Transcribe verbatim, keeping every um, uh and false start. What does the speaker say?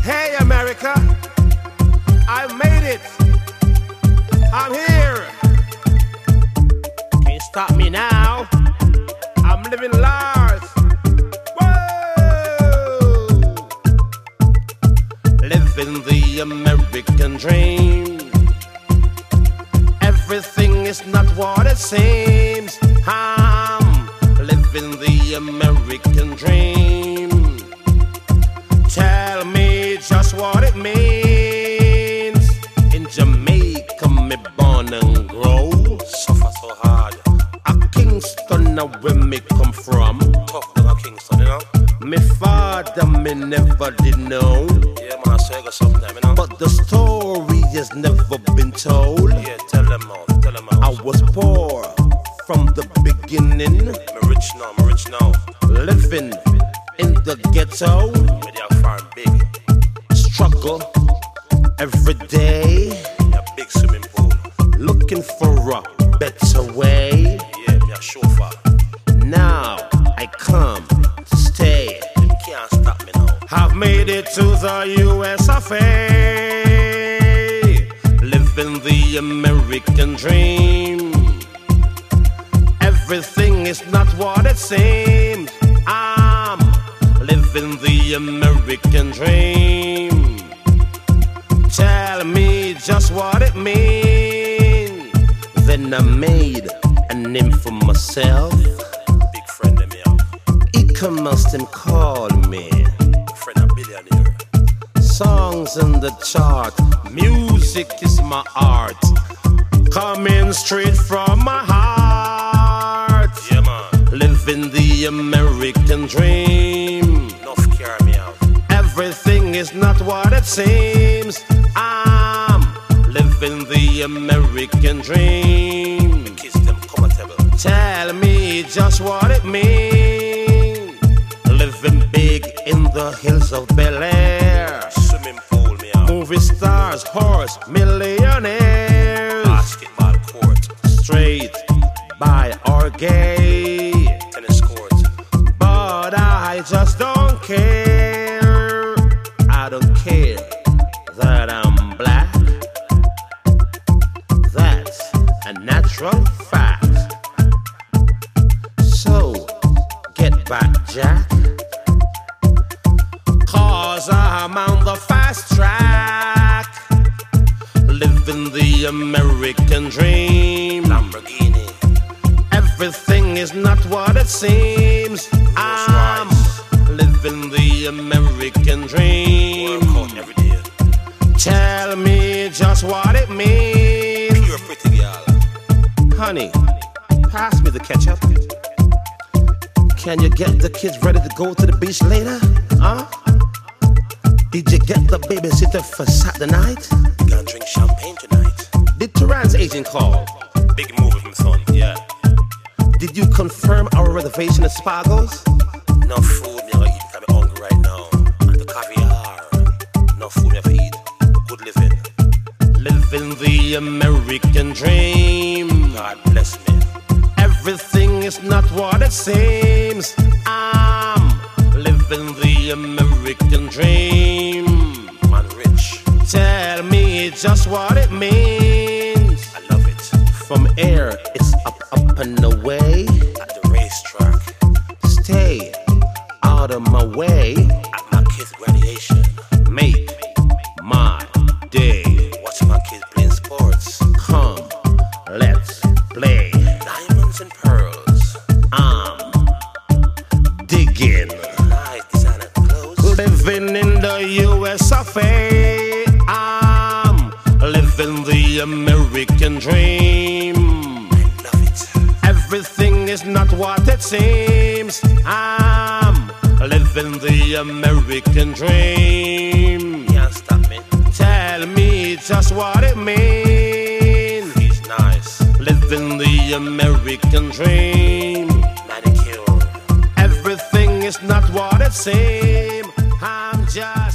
Hey America, I made it. I'm here. Can't stop me now. I'm living large. Whoa! Living the American dream. Everything is not what it seems. I'm living the American dream. Tell me just what it means. In Jamaica, me born and grow. Suffer so hard. A Kingston, now where me come from. Tough like a Kingston, you know. Me father, me never did know. Yeah, man, I say it sometime, you know. But the story has never been told. Yeah, tell them all, tell them all. I was poor from the beginning. Me rich now, me rich now. Living in the ghetto. Me they are farm big. Struggle every day. A big swimming pool. Looking for a better way. Yeah, me a chauffeur. Now I come to stay. You can't stop me now. I've made it to the U S of A. Living the American dream. Everything is not what it seems. I'm living the American dream. Tell me just what it means. Then I made a name for myself. Big friend of me out. E-commerce them call me friend a billionaire. Songs in the chart. Music is my art. Coming straight from my heart. Yeah, man. Living the American dream. Enough carry me out. Everything is not what it seems. I'm living the American dream. The kids them comfortable. Tell me just what it means. Living big in the hills of Bel Air. Swimming pool me out. Movie stars, horse, millionaires. Basketball court. Straight by or gay. Tennis court. But I just don't care. I don't care that I'm black. That's a natural fact. So get back, Jack. Cause I'm on the fast track. Living the American dream. Lamborghini. Everything is not what it seems. I'm living the American dream. Every day. Tell me just what it means. Pure pretty girl. Honey, pass me the ketchup. Can you get the kids ready to go to the beach later? Huh? Did you get the babysitter for Saturday night? Gonna drink champagne tonight. Did Turan's agent call? Big move with my son, yeah. Did you confirm our reservation at Spargo's? No food, me gonna eat because I'm hungry right now. And the caviar. No food me to eat. Good living. Living the American dream. God bless me. Everything is not what it seems. I'm living the American dream. Man rich. Tell me just what it means. I love it. From air, it's up, up and away. At the racetrack. Stay out of my way. At my kids' graduation. Make my day. Watch my kids playing sports. Come, let's play. Diamonds and pearls. I'm digging. Nice designer clothes. Living in the U S of A. I'm living the American dream. I love it. Everything is not what it seems. I'm living the American dream. Can't stop me. Tell me just what it means. He's nice. Living the American dream. Manicure. Everything is not what it seems. I'm just